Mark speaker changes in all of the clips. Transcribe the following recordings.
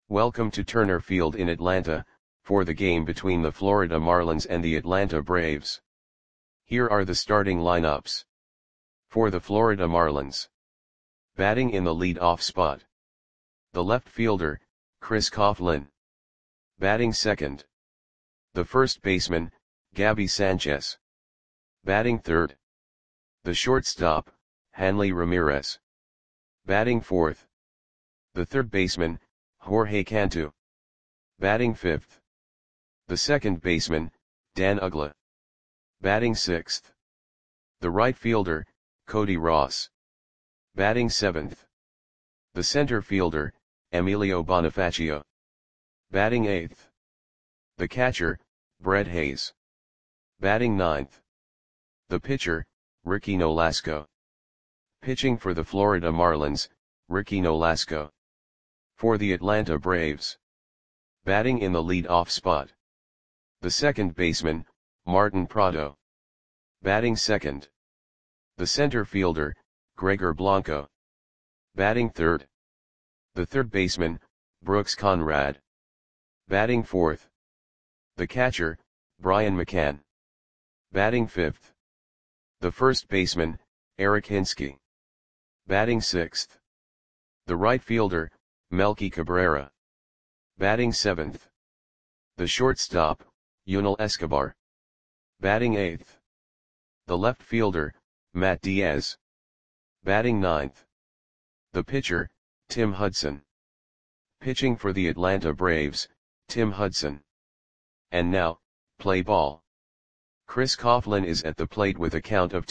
Speaker 1: Welcome to Turner Field in Atlanta, for the game between the Florida Marlins and the Atlanta Braves. Here are the starting lineups. For the Florida Marlins. Batting in the lead-off spot. The left fielder, Chris Coghlan. Batting second. The first baseman, Gabby Sanchez. Batting third. The shortstop, Hanley Ramirez. Batting fourth. The third baseman, Jorge Cantu. Batting fifth. The second baseman, Dan Uggla. Batting sixth. The right fielder, Cody Ross. Batting seventh. The center fielder, Emilio Bonifacio. Batting eighth. The catcher, Brett Hayes. Batting ninth. The pitcher, Ricky Nolasco. Pitching for the Florida Marlins, Ricky Nolasco. For the Atlanta Braves. Batting in the lead-off spot. The second baseman, Martin Prado. Batting second. The center fielder, Gregor Blanco. Batting third. The third baseman, Brooks Conrad. Batting fourth. The catcher, Brian McCann. Batting fifth. The first baseman, Eric Hinske. Batting sixth. The right fielder, Melky Cabrera. Batting seventh. The shortstop, Yunel Escobar. Batting eighth. The left fielder, Matt Diaz. Batting ninth. The pitcher, Tim Hudson. Pitching for the Atlanta Braves, Tim Hudson. And now, play ball. Chris Coghlan is at the plate with a count of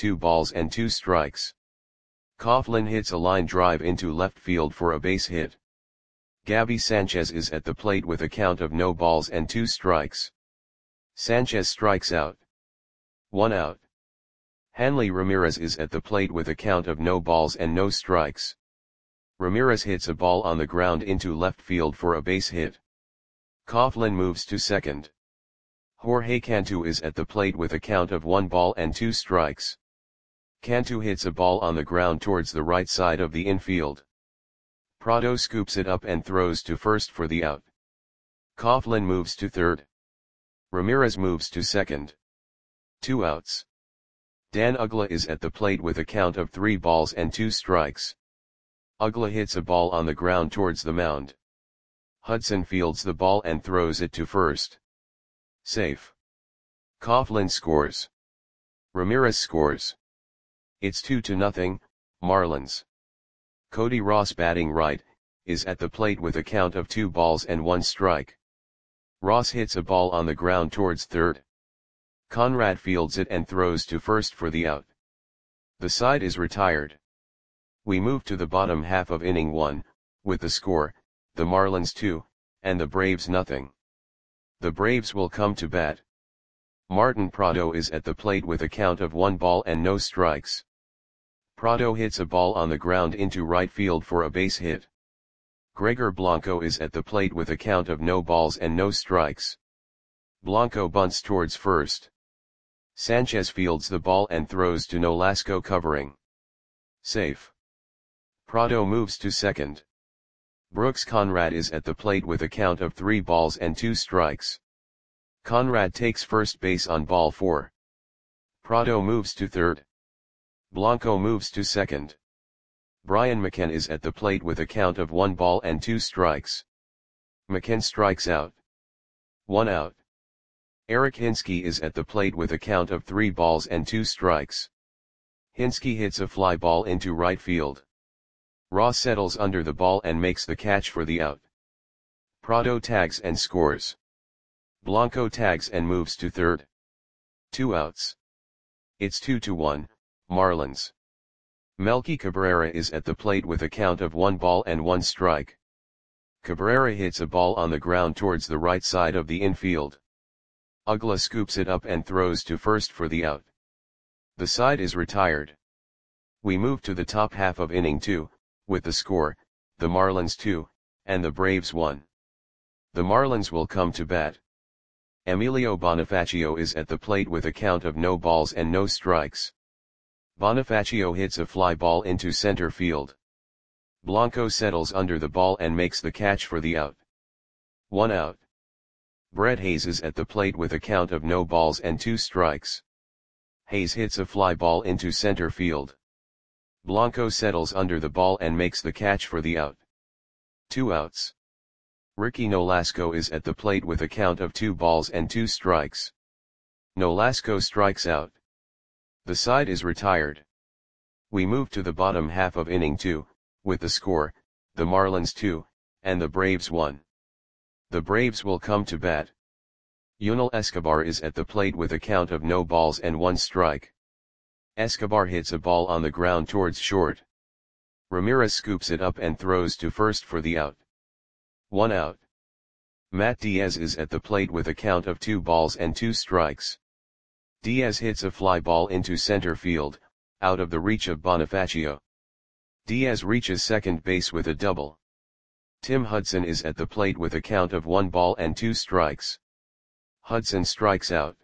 Speaker 1: 2-2. Coghlan hits a line drive into left field for a base hit. Gabby Sanchez is at the plate with a count of 0-2. Sanchez strikes out. 1 out. Hanley Ramirez is at the plate with a count of 0-0. Ramirez hits a ball on the ground into left field for a base hit. Coghlan moves to second. Jorge Cantu is at the plate with a count of 1-2. Cantu hits a ball on the ground towards the right side of the infield. Prado scoops it up and throws to first for the out. Coghlan moves to third. Ramirez moves to second. 2 outs. Dan Uggla is at the plate with a count of 3-2. Uggla hits a ball on the ground towards the mound. Hudson fields the ball and throws it to first. Safe. Coghlan scores. Ramirez scores. It's 2-0, Marlins. Cody Ross, batting right, is at the plate with a count of 2-1. Ross hits a ball on the ground towards third. Conrad fields it and throws to first for the out. The side is retired. We move to the bottom half of inning 1, with the score, the Marlins 2, and the Braves 0. The Braves will come to bat. Martin Prado is at the plate with a count of 1-0. Prado hits a ball on the ground into right field for a base hit. Gregor Blanco is at the plate with a count of 0-0. Blanco bunts towards first. Sanchez fields the ball and throws to Nolasco, covering. Safe. Prado moves to second. Brooks Conrad is at the plate with a count of 3-2. Conrad takes first base on ball 4. Prado moves to third. Blanco moves to second. Brian McCann is at the plate with a count of 1-2. McCann strikes out. 1 out. Eric Hinske is at the plate with a count of 3-2. Hinske hits a fly ball into right field. Ross settles under the ball and makes the catch for the out. Prado tags and scores. Blanco tags and moves to third. 2 outs. It's 2-1, Marlins. Melky Cabrera is at the plate with a count of 1-1. Cabrera hits a ball on the ground towards the right side of the infield. Uggla scoops it up and throws to first for the out. The side is retired. We move to the top half of inning 2, with the score, the Marlins 2, and the Braves 1. The Marlins will come to bat. Emilio Bonifacio is at the plate with a count of 0-0. Bonifacio hits a fly ball into center field. Blanco settles under the ball and makes the catch for the out. 1 out. Brett Hayes is at the plate with a count of no balls and 2 strikes. Hayes hits a fly ball into center field. Blanco settles under the ball and makes the catch for the out. 2 outs. Ricky Nolasco is at the plate with a count of 2 balls and 2 strikes. Nolasco strikes out. The side is retired. We move to the bottom half of inning 2, with the score, the Marlins 2, and the Braves 1. The Braves will come to bat. Yunel Escobar is at the plate with a count of no balls and 1 strike. Escobar hits a ball on the ground towards short. Ramirez scoops it up and throws to first for the out. 1 out. Matt Diaz is at the plate with a count of 2 balls and 2 strikes. Diaz hits a fly ball into center field, out of the reach of Bonifacio. Diaz reaches second base with a double. Tim Hudson is at the plate with a count of 1 ball and 2 strikes. Hudson strikes out.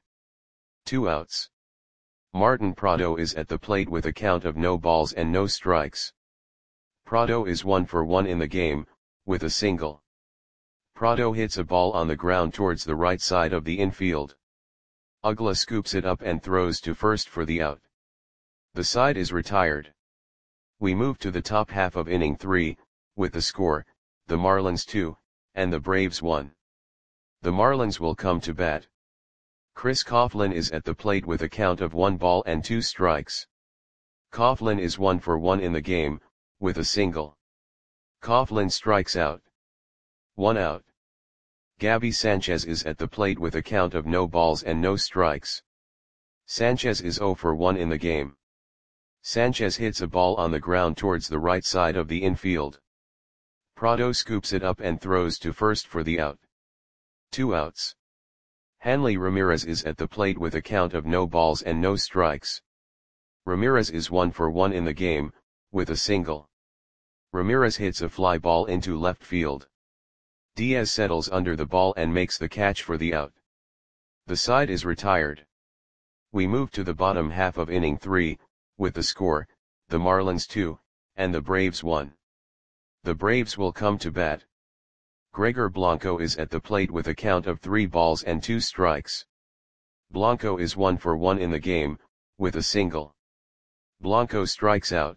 Speaker 1: 2 outs. Martin Prado is at the plate with a count of no balls and no strikes. Prado is 1 for 1 in the game, with a single. Prado hits a ball on the ground towards the right side of the infield. Uggla scoops it up and throws to first for the out. The side is retired. We move to the top half of inning 3, with the score, the Marlins 2, and the Braves 1. The Marlins will come to bat. Chris Coughlin is at the plate with a count of 1 ball and 2 strikes. Coughlin is 1 for 1 in the game, with a single. Coughlin strikes out. 1 out. Gabby Sanchez is at the plate with a count of no balls and no strikes. Sanchez is 0 for 1 in the game. Sanchez hits a ball on the ground towards the right side of the infield. Prado scoops it up and throws to first for the out. 2 outs. Hanley Ramirez is at the plate with a count of no balls and no strikes. Ramirez is 1 for 1 in the game, with a single. Ramirez hits a fly ball into left field. Diaz settles under the ball and makes the catch for the out. The side is retired. We move to the bottom half of inning 3, with the score, the Marlins 2, and the Braves 1. The Braves will come to bat. Gregor Blanco is at the plate with a count of 3 balls and 2 strikes. Blanco is 1 for 1 in the game, with a single. Blanco strikes out.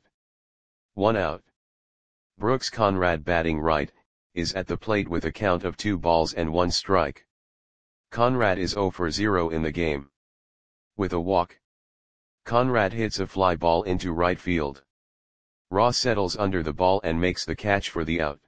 Speaker 1: 1 out. Brooks Conrad, batting right, is at the plate with a count of 2 balls and 1 strike. Conrad is 0 for 0 in the game. With a walk, Conrad hits a fly ball into right field. Ross settles under the ball and makes the catch for the out.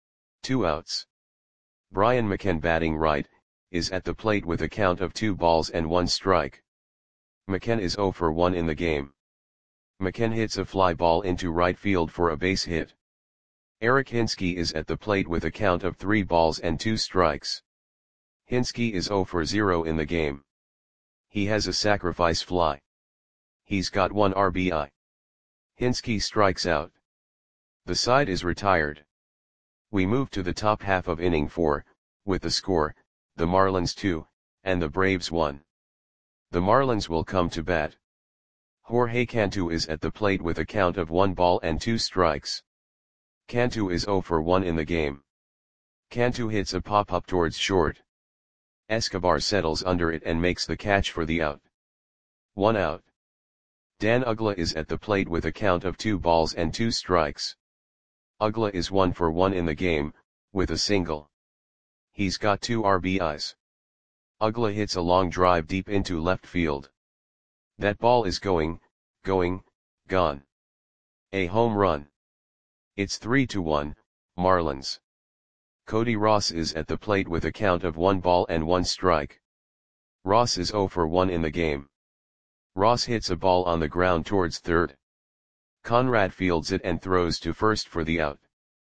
Speaker 1: 2 outs. Brian McCann, batting right, is at the plate with a count of 2 balls and 1 strike. McCann is 0 for 1 in the game. McCann hits a fly ball into right field for a base hit. Eric Hinske is at the plate with a count of 3 balls and 2 strikes. Hinske is 0 for 0 in the game. He has a sacrifice fly. He's got 1 RBI. Hinske strikes out. The side is retired. We move to the top half of inning 4, with the score, the Marlins 2, and the Braves 1. The Marlins will come to bat. Jorge Cantu is at the plate with a count of 1 ball and 2 strikes. Cantu is 0 for 1 in the game. Cantu hits a pop-up towards short. Escobar settles under it and makes the catch for the out. 1 out. Dan Uggla is at the plate with a count of 2 balls and 2 strikes. Uggla is 1 for 1 in the game, with a single. He's got 2 RBIs. Uggla hits a long drive deep into left field. That ball is going, gone. A home run. It's 3-1, Marlins. Cody Ross is at the plate with a count of 1 ball and 1 strike. Ross is 0 for 1 in the game. Ross hits a ball on the ground towards third. Conrad fields it and throws to first for the out.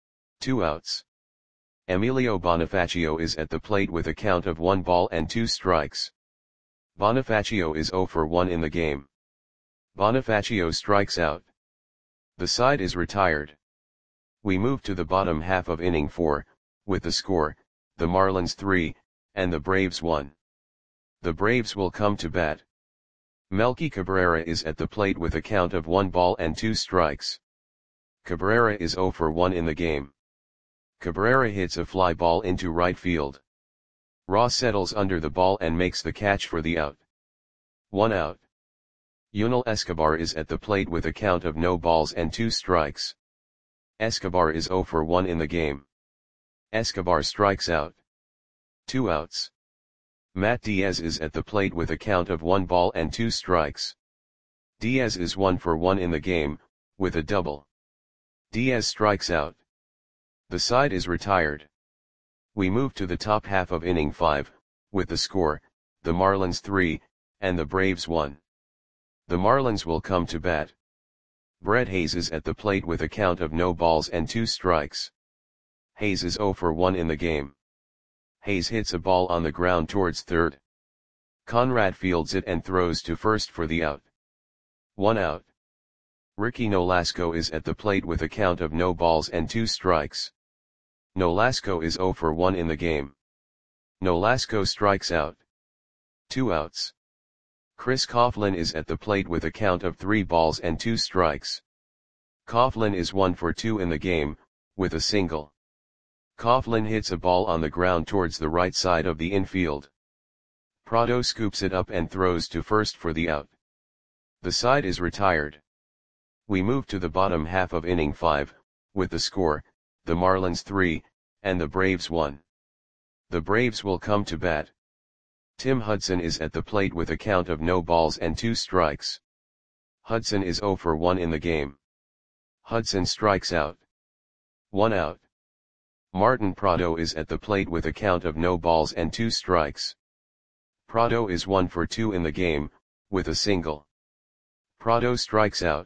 Speaker 1: 2 outs. Emilio Bonifacio is at the plate with a count of 1 ball and 2 strikes. Bonifacio is 0 for 1 in the game. Bonifacio strikes out. The side is retired. We move to the bottom half of inning 4, with the score, the Marlins 3, and the Braves 1. The Braves will come to bat. Melky Cabrera is at the plate with a count of 1 ball and 2 strikes. Cabrera is 0 for 1 in the game. Cabrera hits a fly ball into right field. Ross settles under the ball and makes the catch for the out. 1 out. Yunel Escobar is at the plate with a count of no balls and 2 strikes. Escobar is 0 for 1 in the game. Escobar strikes out. 2 outs. Matt Diaz is at the plate with a count of 1 ball and 2 strikes. Diaz is 1 for 1 in the game, with a double. Diaz strikes out. The side is retired. We move to the top half of inning 5, with the score, the Marlins 3, and the Braves 1. The Marlins will come to bat. Brett Hayes is at the plate with a count of no balls and 2 strikes. Hayes is 0 for 1 in the game. Hayes hits a ball on the ground towards third. Conrad fields it and throws to first for the out. 1 out. Ricky Nolasco is at the plate with a count of no balls and 2 strikes. Nolasco is 0 for 1 in the game. Nolasco strikes out. 2 outs. Chris Coughlin is at the plate with a count of 3 balls and 2 strikes. Coughlin is 1 for 2 in the game, with a single. Coughlin hits a ball on the ground towards the right side of the infield. Prado scoops it up and throws to first for the out. The side is retired. We move to the bottom half of inning 5, with the score, the Marlins 3, and the Braves 1. The Braves will come to bat. Tim Hudson is at the plate with a count of no balls and 2 strikes. Hudson is 0 for 1 in the game. Hudson strikes out. 1 out. Martin Prado is at the plate with a count of no balls and 2 strikes. Prado is 1 for 2 in the game, with a single. Prado strikes out.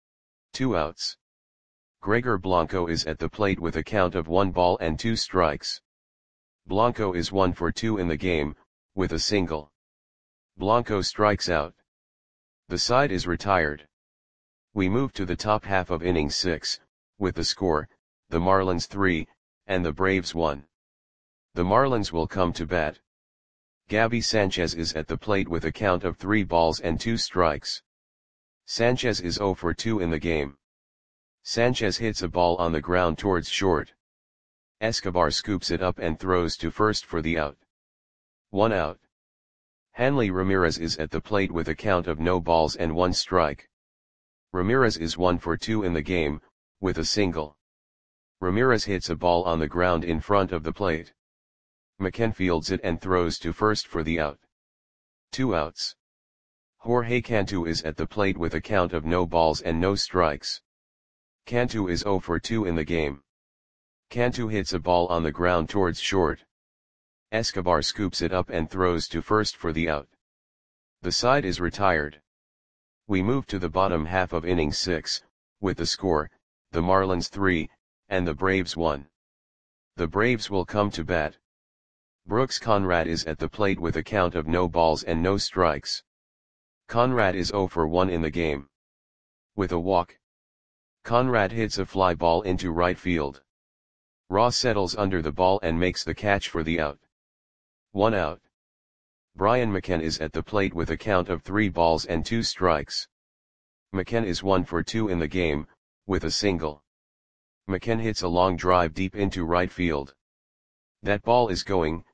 Speaker 1: 2 outs. Gregor Blanco is at the plate with a count of 1 ball and 2 strikes. Blanco is 1 for 2 in the game, with a single. Blanco strikes out. The side is retired. We move to the top half of inning 6, with the score, the Marlins 3, and the Braves 1. The Marlins will come to bat. Gabby Sanchez is at the plate with a count of 3 balls and 2 strikes. Sanchez is 0 for 2 in the game. Sanchez hits a ball on the ground towards short. Escobar scoops it up and throws to first for the out. 1 out. Hanley Ramirez is at the plate with a count of no balls and 1 strike. Ramirez is 1 for 2 in the game, with a single. Ramirez hits a ball on the ground in front of the plate. McKen fields it and throws to first for the out. 2 outs. Jorge Cantu is at the plate with a count of no balls and no strikes. Cantu is 0 for 2 in the game. Cantu hits a ball on the ground towards short. Escobar scoops it up and throws to first for the out. The side is retired. We move to the bottom half of inning 6, with the score, the Marlins 3, and the Braves 1. The Braves will come to bat. Brooks Conrad is at the plate with a count of no balls and no strikes. Conrad is 0 for 1 in the game. With a walk. Conrad hits a fly ball into right field. Ross settles under the ball and makes the catch for the out. 1 out. Brian McKen is at the plate with a count of 3 balls and 2 strikes. McKen is 1 for 2 in the game, with a single. McKen hits a long drive deep into right field. That ball is gone.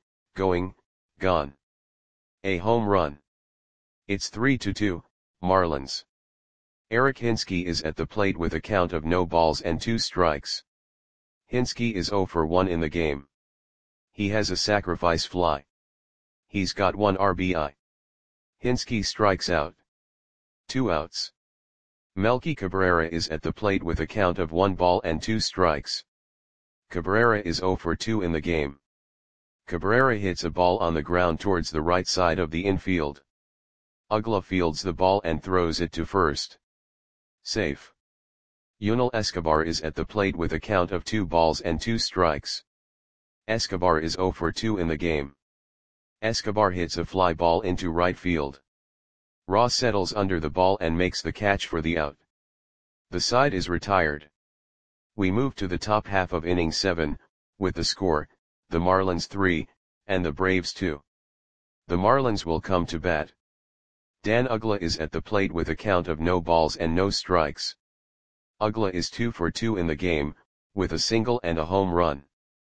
Speaker 1: A home run. It's 3-2, Marlins. Eric Hinske is at the plate with a count of no balls and 2 strikes. Hinske is 0 for 1 in the game. He has a sacrifice fly. He's got 1 RBI. Hinske strikes out. 2 outs. Melky Cabrera is at the plate with a count of 1 ball and 2 strikes. Cabrera is 0 for 2 in the game. Cabrera hits a ball on the ground towards the right side of the infield. Ugla fields the ball and throws it to first. Safe. Yunel Escobar is at the plate with a count of 2 balls and 2 strikes. Escobar is 0 for 2 in the game. Escobar hits a fly ball into right field. Ross settles under the ball and makes the catch for the out. The side is retired. We move to the top half of inning 7, with the score, the Marlins 3, and the Braves 2. The Marlins will come to bat. Dan Ugla is at the plate with a count of no balls and no strikes. Ugla is 2 for 2 in the game, with a single and a home run.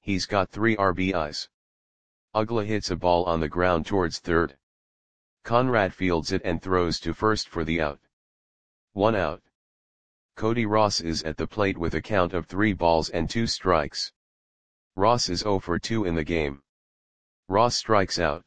Speaker 1: He's got 3 RBIs. Ugla hits a ball on the ground towards third. Conrad fields it and throws to first for the out. 1 out. Cody Ross is at the plate with a count of 3 balls and 2 strikes. Ross is 0 for 2 in the game. Ross strikes out.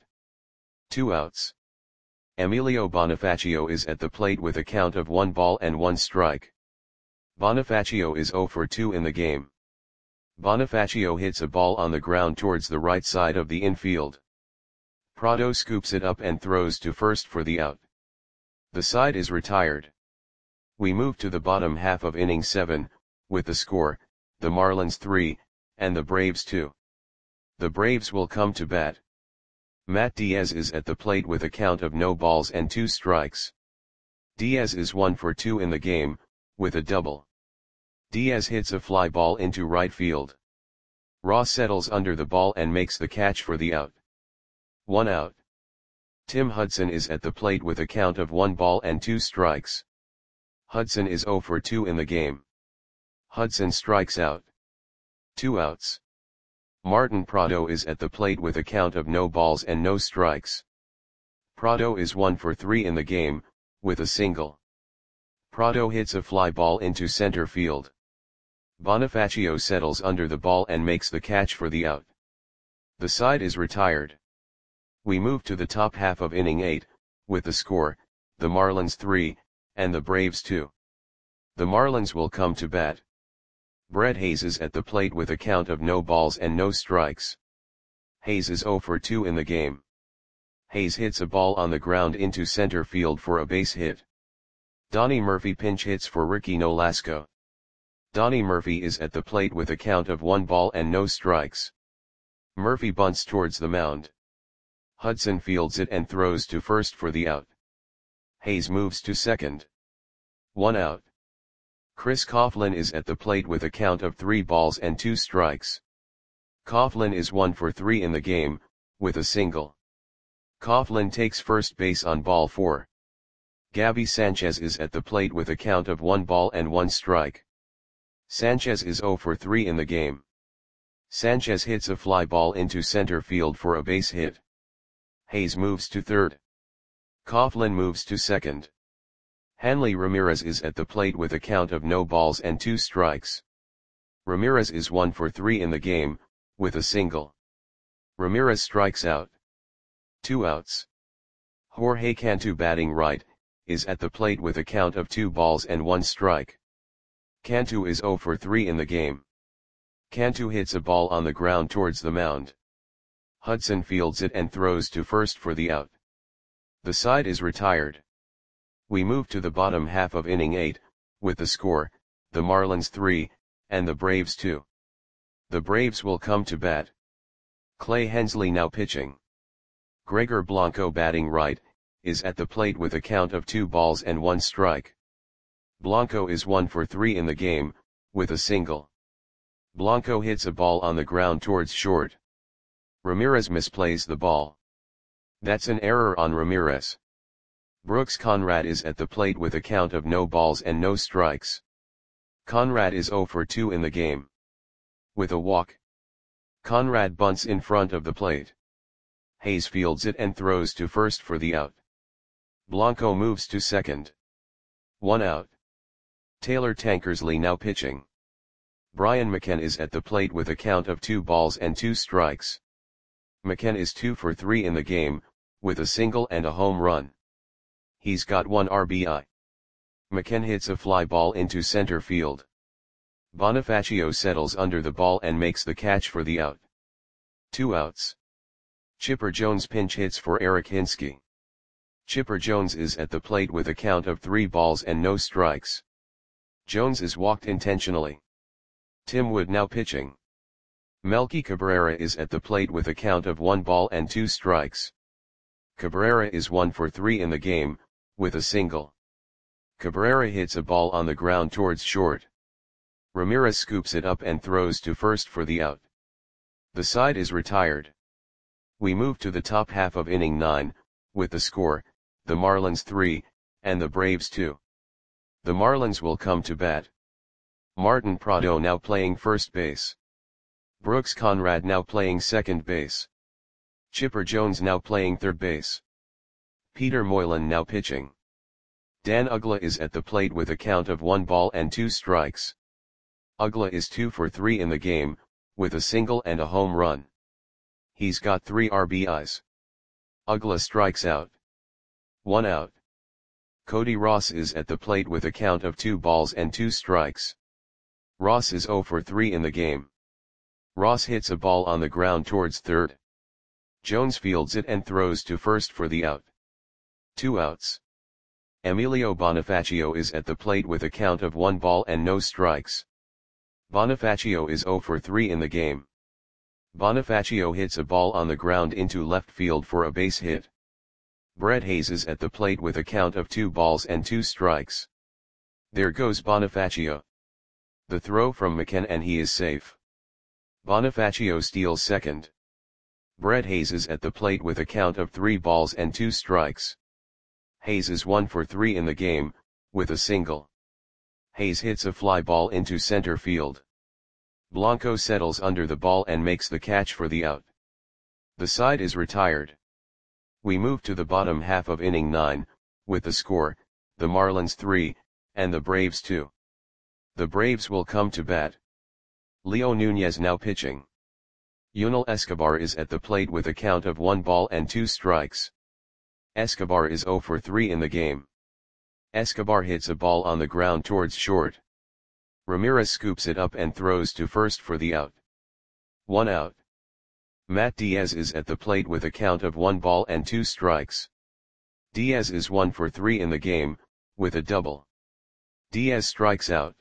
Speaker 1: 2 outs. Emilio Bonifacio is at the plate with a count of 1 ball and 1 strike. Bonifacio is 0 for 2 in the game. Bonifacio hits a ball on the ground towards the right side of the infield. Prado scoops it up and throws to first for the out. The side is retired. We move to the bottom half of inning 7, with the score, the Marlins 3, and the Braves 2. The Braves will come to bat. Matt Diaz is at the plate with a count of no balls and 2 strikes. Diaz is 1 for 2 in the game, with a double. Diaz hits a fly ball into right field. Ross settles under the ball and makes the catch for the out. 1 out. Tim Hudson is at the plate with a count of 1 ball and 2 strikes. Hudson is 0 for 2 in the game. Hudson strikes out. 2 outs. Martin Prado is at the plate with a count of no balls and no strikes. Prado is 1 for 3 in the game, with a single. Prado hits a fly ball into center field. Bonifacio settles under the ball and makes the catch for the out. The side is retired. We move to the top half of inning 8, with the score, the Marlins 3, and the Braves 2. The Marlins will come to bat. Brett Hayes is at the plate with a count of no balls and no strikes. Hayes is 0 for 2 in the game. Hayes hits a ball on the ground into center field for a base hit. Donnie Murphy pinch hits for Ricky Nolasco. Donnie Murphy is at the plate with a count of 1 ball and no strikes. Murphy bunts towards the mound. Hudson fields it and throws to first for the out. Hayes moves to second. 1 out. Chris Coughlin is at the plate with a count of 3 balls and 2 strikes. Coughlin is 1 for 3 in the game, with a single. Coughlin takes first base on ball 4. Gabby Sanchez is at the plate with a count of 1 ball and 1 strike. Sanchez is 0 for 3 in the game. Sanchez hits a fly ball into center field for a base hit. Hayes moves to third. Coughlin moves to second. Hanley Ramirez is at the plate with a count of no balls and 2 strikes. Ramirez is 1 for 3 in the game, with a single. Ramirez strikes out. 2 outs. Jorge Cantu batting right, is at the plate with a count of 2 balls and 1 strike. Cantu is 0 for 3 in the game. Cantu hits a ball on the ground towards the mound. Hudson fields it and throws to first for the out. The side is retired. We move to the bottom half of inning 8, with the score, the Marlins 3, and the Braves 2. The Braves will come to bat. Clay Hensley now pitching. Gregor Blanco batting right, is at the plate with a count of 2 balls and 1 strike. Blanco is 1 for 3 in the game, with a single. Blanco hits a ball on the ground towards short. Ramirez misplays the ball. That's an error on Ramirez. Brooks Conrad is at the plate with a count of no balls and no strikes. Conrad is 0 for 2 in the game. With a walk. Conrad bunts in front of the plate. Hayes fields it and throws to first for the out. Blanco moves to second. 1 out. Taylor Tankersley now pitching. Brian McKenna is at the plate with a count of 2 balls and 2 strikes. McKenna is 2 for 3 in the game, with a single and a home run. He's got 1 RBI. McKenna hits a fly ball into center field. Bonifacio settles under the ball and makes the catch for the out. 2 outs. Chipper Jones pinch hits for Eric Hinske. Chipper Jones is at the plate with a count of 3 balls and no strikes. Jones is walked intentionally. Tim Wood now pitching. Melky Cabrera is at the plate with a count of 1 ball and 2 strikes. Cabrera is 1 for 3 in the game, with a single. Cabrera hits a ball on the ground towards short. Ramirez scoops it up and throws to first for the out. The side is retired. We move to the top half of inning 9, with the score, the Marlins 3, and the Braves 2. The Marlins will come to bat. Martin Prado now playing first base. Brooks Conrad now playing second base. Chipper Jones now playing third base. Peter Moylan now pitching. Dan Uggla is at the plate with a count of 1 ball and 2 strikes. Uggla is 2 for 3 in the game, with a single and a home run. He's got 3 RBIs. Uggla strikes out. 1 out. Cody Ross is at the plate with a count of 2 balls and 2 strikes. Ross is 0 for 3 in the game. Ross hits a ball on the ground towards third. Jones fields it and throws to first for the out. 2 outs. Emilio Bonifacio is at the plate with a count of 1 ball and no strikes. Bonifacio is 0 for 3 in the game. Bonifacio hits a ball on the ground into left field for a base hit. Brett Hayes is at the plate with a count of 2 balls and 2 strikes. There goes Bonifacio. The throw from McKen and he is safe. Bonifacio steals second. Brett Hayes is at the plate with a count of 3 balls and 2 strikes. Hayes is 1 for 3 in the game, with a single. Hayes hits a fly ball into center field. Blanco settles under the ball and makes the catch for the out. The side is retired. We move to the bottom half of inning 9, with the score, the Marlins 3, and the Braves 2. The Braves will come to bat. Leo Nunez now pitching. Yunel Escobar is at the plate with a count of 1 ball and 2 strikes. Escobar is 0 for 3 in the game. Escobar hits a ball on the ground towards short. Ramirez scoops it up and throws to first for the out. 1 out. Matt Diaz is at the plate with a count of 1 ball and 2 strikes. Diaz is 1 for 3 in the game, with a double. Diaz strikes out.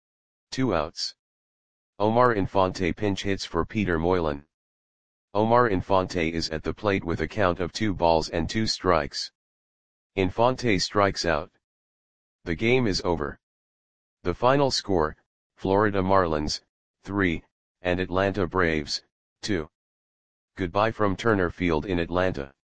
Speaker 1: 2 outs. Omar Infante pinch hits for Peter Moylan. Omar Infante is at the plate with a count of 2 balls and 2 strikes. Infante strikes out. The game is over. The final score, Florida Marlins, 3, and Atlanta Braves, 2. Goodbye from Turner Field in Atlanta.